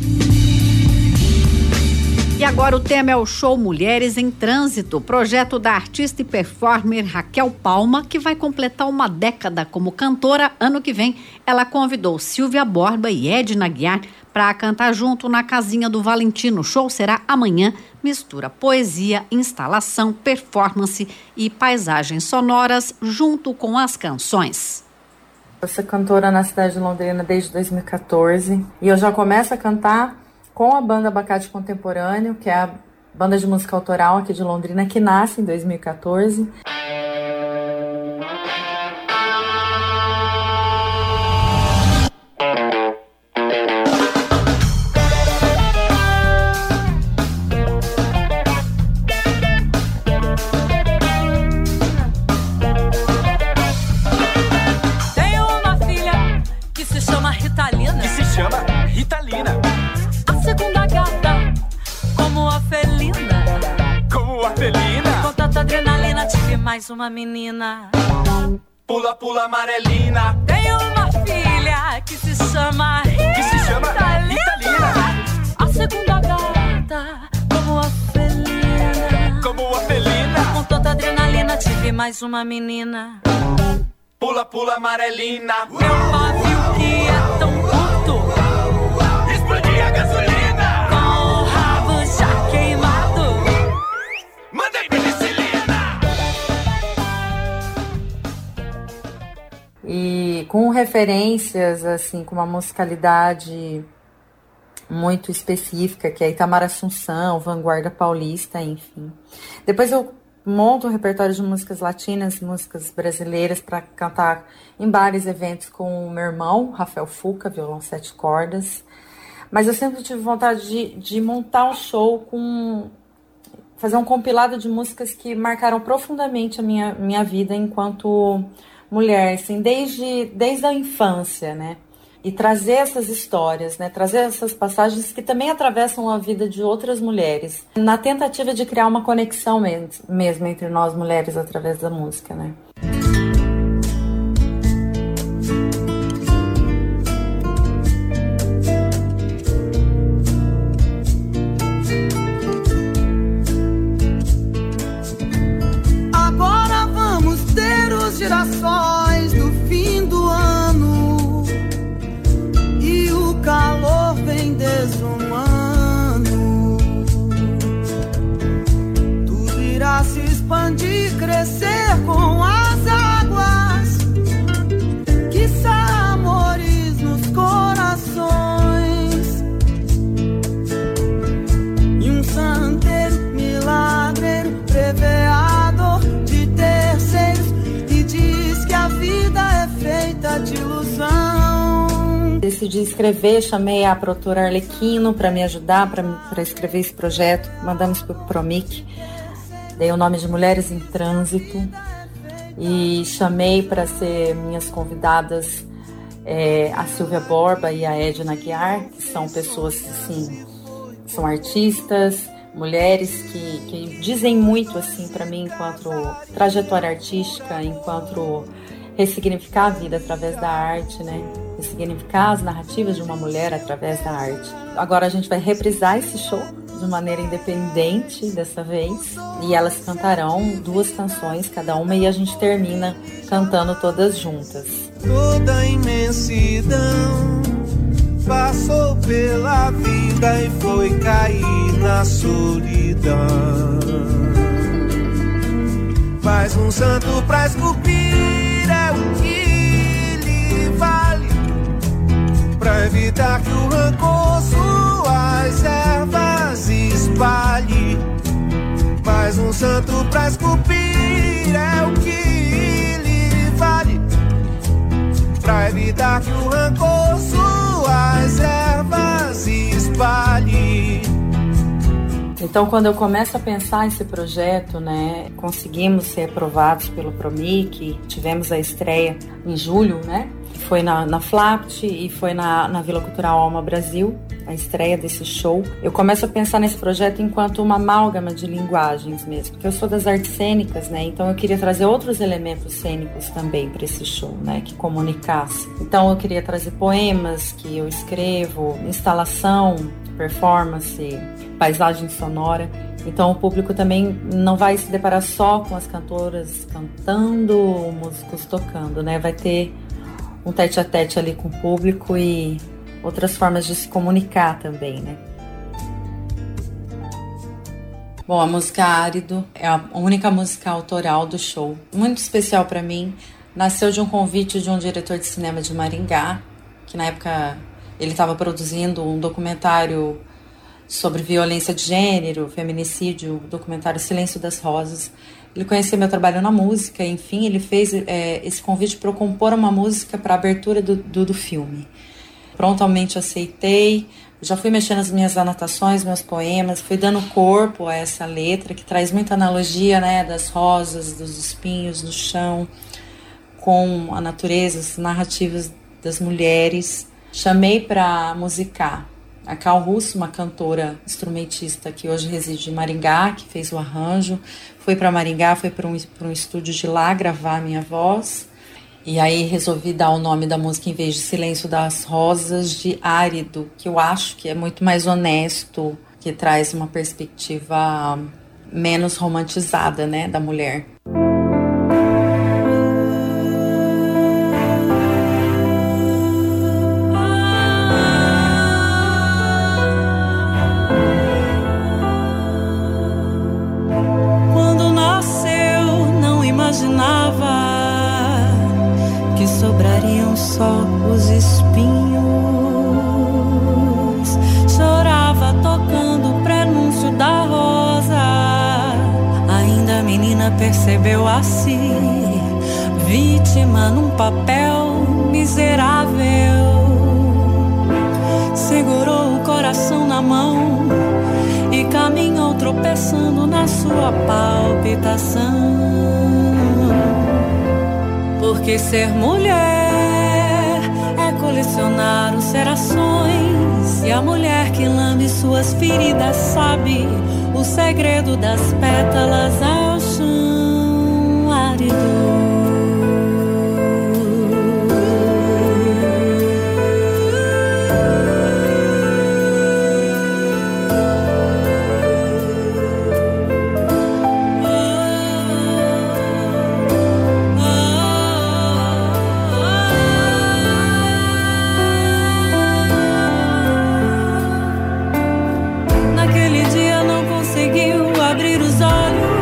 E agora o tema é o show Mulheres em Trânsito, projeto da artista e performer Raquel Palma, que vai completar uma década como cantora ano que vem. Ela convidou Silvia Borba e Edna Aguiar para cantar junto na Casinha do Valentino. O show será amanhã, mistura poesia, instalação, performance e paisagens sonoras junto com as canções. Eu sou cantora na cidade de Londrina desde 2014 e eu já começo a cantar com a banda Abacate Contemporâneo, que é a banda de música autoral aqui de Londrina, que nasce em 2014. Mais uma menina, pula, pula, amarelina. Tenho uma filha que se chama Ritalina. A segunda gata, como a felina. Como a felina. Com tanta adrenalina, tive mais uma menina. Pula, pula, amarelina. Meu pavio que é tão curto, explodi a gasolina. Com o rabo já queimado, mandei penicilina. E com referências, assim, com uma musicalidade muito específica, que é Itamar Assunção, Vanguarda Paulista, enfim. Depois eu monto um repertório de músicas latinas, músicas brasileiras, para cantar em vários eventos com o meu irmão, Rafael Fuca, violão 7 cordas. Mas eu sempre tive vontade de montar um show fazer um compilado de músicas que marcaram profundamente a minha vida enquanto mulher, assim, desde a infância, né? E trazer essas histórias, né? Trazer essas passagens que também atravessam a vida de outras mulheres, na tentativa de criar uma conexão mesmo entre nós mulheres através da música, né? Agora vamos ter os girassóis no fim do ano e o calor vem desumano. Tudo irá se expandir, crescer com as águas, quiçá amores nos corações. E um santeiro milagreiro prevê a dor de terceiros e diz que a vida é feita de ilusão. Decidi escrever, chamei a produtora Arlequino para me ajudar, para escrever esse projeto. Mandamos para o Promic, dei o nome de Mulheres em Trânsito e chamei para ser minhas convidadas a Silvia Borba e a Edna Aguiar, que são pessoas, assim, são artistas, mulheres que dizem muito, assim, para mim, enquanto trajetória artística, enquanto ressignificar a vida através da arte, né? Ressignificar as narrativas de uma mulher através da arte. Agora a gente vai reprisar esse show de maneira independente dessa vez, e elas cantarão 2 canções cada uma e a gente termina cantando todas juntas. Toda a imensidão passou pela vida e foi cair na solidão. Mais um santo pra esculpir é o que lhe vale, pra evitar que o rancor suas ervas espalhe. Mais um santo pra esculpir é o que lhe vale, pra evitar que o rancor suas ervas espalhe. Então, quando eu começo a pensar esse projeto, né, conseguimos ser aprovados pelo Promic, tivemos a estreia em julho, né, foi na Flapt e foi na Vila Cultural Alma Brasil, a estreia desse show. Eu começo a pensar nesse projeto enquanto uma amálgama de linguagens mesmo, porque eu sou das artes cênicas, né, então eu queria trazer outros elementos cênicos também para esse show, né, que comunicasse. Então eu queria trazer poemas que eu escrevo, instalação, performance, paisagem sonora. Então o público também não vai se deparar só com as cantoras cantando, músicos tocando, né? Vai ter um tete-a-tete ali com o público e outras formas de se comunicar também, né? Bom, a música Árido é a única música autoral do show. Muito especial para mim. Nasceu de um convite de um diretor de cinema de Maringá, que na época ele estava produzindo um documentário sobre violência de gênero, feminicídio, o documentário Silêncio das Rosas. Ele conhecia meu trabalho na música, enfim, ele fez esse convite para eu compor uma música para a abertura do filme. Prontamente aceitei, já fui mexendo nas minhas anotações, meus poemas, fui dando corpo a essa letra, que traz muita analogia, né, das rosas, dos espinhos no chão, com a natureza, as narrativas das mulheres. Chamei para musicar a Cal Russo, uma cantora instrumentista que hoje reside em Maringá, que fez o arranjo. Fui para Maringá, fui para um estúdio de lá gravar a minha voz. E aí resolvi dar o nome da música, em vez de Silêncio das Rosas, de Árido, que eu acho que é muito mais honesto, que traz uma perspectiva menos romantizada, né, da mulher. Que sobrariam só os espinhos. Chorava tocando o prenúncio da rosa. Ainda a menina percebeu assim, vítima num papel miserável. Segurou o coração na mão e caminhou tropeçando na sua palpitação. Porque ser mulher é colecionar os corações. E a mulher que lambe suas feridas sabe o segredo das pétalas ao chão árido. Abrir os olhos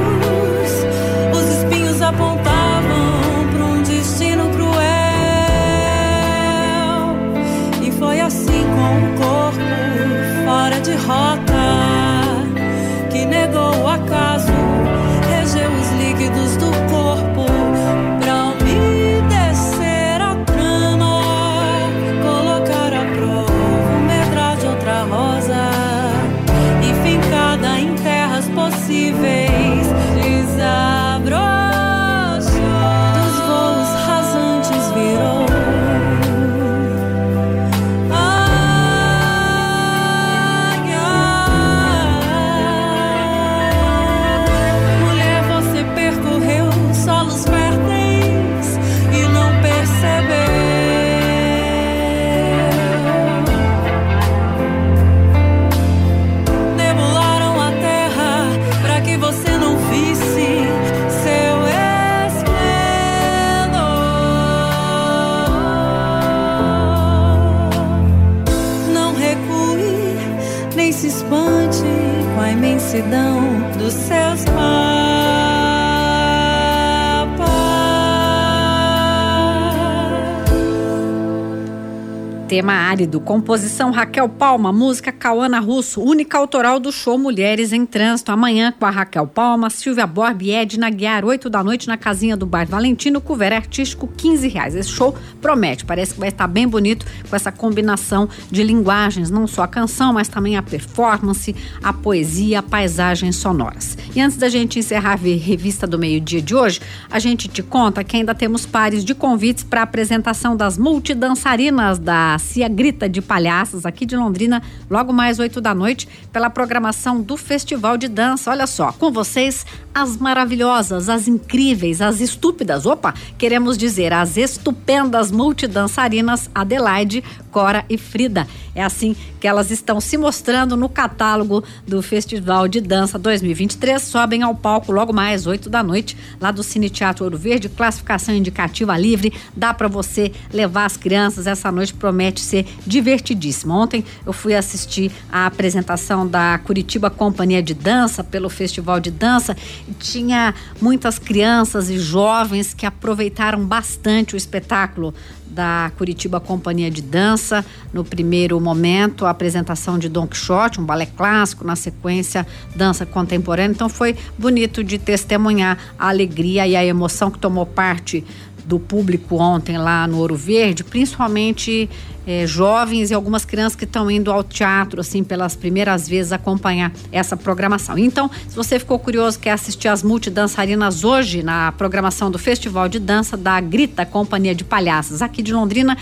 Tema árido, composição Raquel Palma, música Cauana Russo, única autoral do show Mulheres em Trânsito. Amanhã com a Raquel Palma, Silvia Borba e Edna Guiar, 8 da noite na casinha do Bairro Valentino, couvert artístico R$15. Esse show promete, parece que vai estar bem bonito com essa combinação de linguagens, não só a canção, mas também a performance, a poesia, a paisagens sonoras. E antes da gente encerrar a revista do meio-dia de hoje, a gente te conta que ainda temos pares de convites para a apresentação das multidançarinas da Cia Grita de Palhaços, aqui de Londrina, logo mais 8 da noite, pela programação do Festival de Dança. Olha só, com vocês, as maravilhosas, as incríveis, as estúpidas, queremos dizer, as estupendas multidançarinas Adelaide, Cora e Frida. É assim que elas estão se mostrando no catálogo do Festival de Dança 2023. Sobem ao palco logo mais 8 da noite, lá do Cine Teatro Ouro Verde, classificação indicativa livre. Dá para você levar as crianças. Essa noite promete ser divertidíssima. Ontem eu fui assistir a apresentação da Curitiba Companhia de Dança pelo Festival de Dança e tinha muitas crianças e jovens que aproveitaram bastante o espetáculo da Curitiba Companhia de Dança. No primeiro momento, a apresentação de Don Quixote, um balé clássico, na sequência, dança contemporânea. Então foi bonito de testemunhar a alegria e a emoção que tomou parte do público ontem lá no Ouro Verde, principalmente jovens e algumas crianças que estão indo ao teatro, assim, pelas primeiras vezes acompanhar essa programação. Então, se você ficou curioso, quer assistir as multidançarinas hoje na programação do Festival de Dança da Grita Companhia de Palhaços, aqui de Londrina,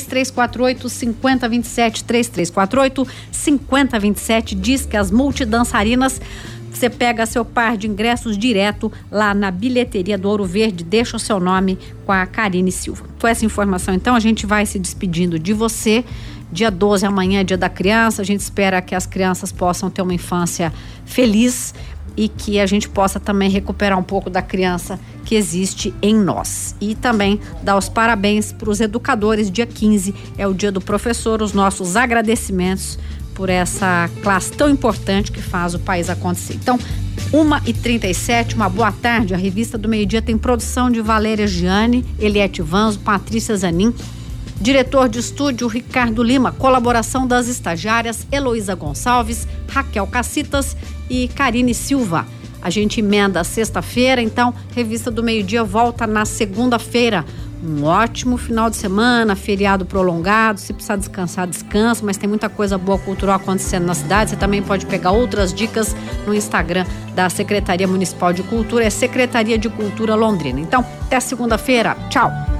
3348-5027, 3348-5027, diz que as multidançarinas. Você pega seu par de ingressos direto lá na bilheteria do Ouro Verde, deixa o seu nome com a Karine Silva. Com essa informação, então, a gente vai se despedindo de você. Dia 12, amanhã é dia da criança. A gente espera que as crianças possam ter uma infância feliz e que a gente possa também recuperar um pouco da criança que existe em nós. E também dar os parabéns para os educadores. Dia 15 é o dia do professor, os nossos agradecimentos por essa classe tão importante que faz o país acontecer. Então, 1h37, uma boa tarde. A revista do meio-dia tem produção de Valéria Gianni, Eliette Vanzo, Patrícia Zanin, diretor de estúdio Ricardo Lima, colaboração das estagiárias Heloísa Gonçalves, Raquel Cacitas e Karine Silva. A gente emenda a sexta-feira, então, revista do meio-dia volta na segunda-feira. Um ótimo final de semana, feriado prolongado. Se precisar descansar, descansa, mas tem muita coisa boa cultural acontecendo na cidade. Você também pode pegar outras dicas no Instagram da Secretaria Municipal de Cultura, é Secretaria de Cultura Londrina. Então, até segunda-feira. Tchau!